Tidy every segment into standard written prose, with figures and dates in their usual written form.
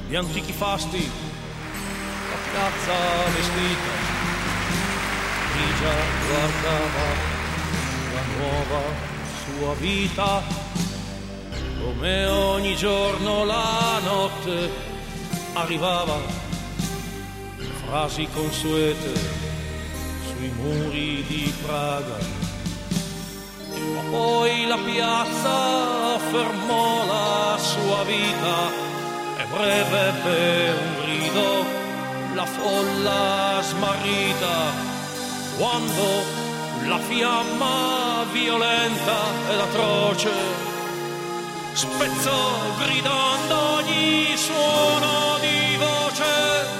di antichi fasti, la piazza vestita, grigia guardava la nuova sua vita, come ogni giorno la notte arrivava, frasi consuete sui muri di Praga. Ma poi la piazza fermò la sua vita e breve ebbe un grido la folla smarrita, quando la fiamma violenta ed atroce spezzò gridando ogni suono di voce.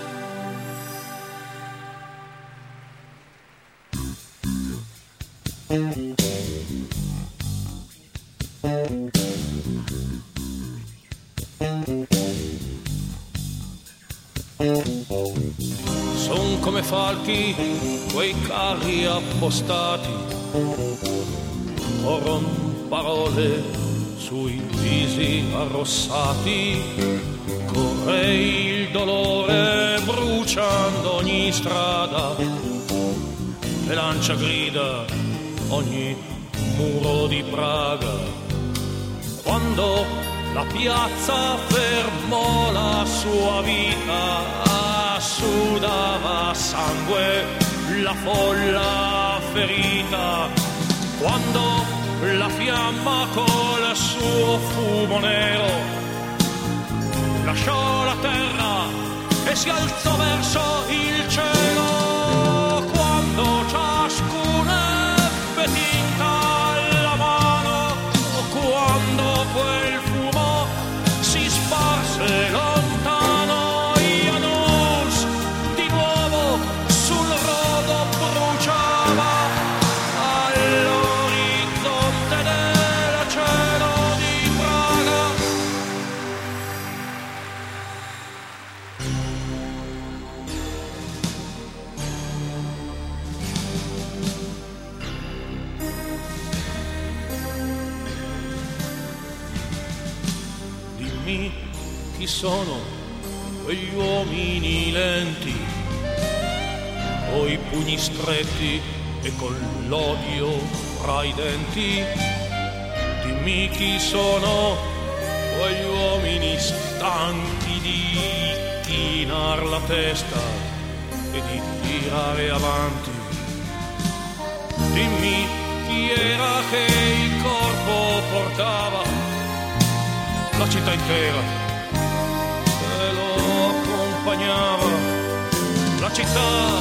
Son come falchi quei carri appostati, corrono parole sui visi arrossati, corre il dolore bruciando ogni strada e lancia grida ogni muro di Praga. Quando la piazza fermò la sua vita, sudava sangue la folla ferita, quando la fiamma col suo fumo nero lasciò la terra e si alzò verso il cielo, quando ciascuno ebbe tinta alla mano, quando quel fumo si sparse lontano, Janus di nuovo sul rogo bruciava all'orizzonte del cielo di Praga. Dimmi chi sono quegli uomini lenti, coi pugni stretti e con l'odio fra i denti. Dimmi chi sono quegli uomini stanchi di chinar la testa e di tirare avanti. Dimmi chi era che il corpo portava la città intera e lo accompagnava, la città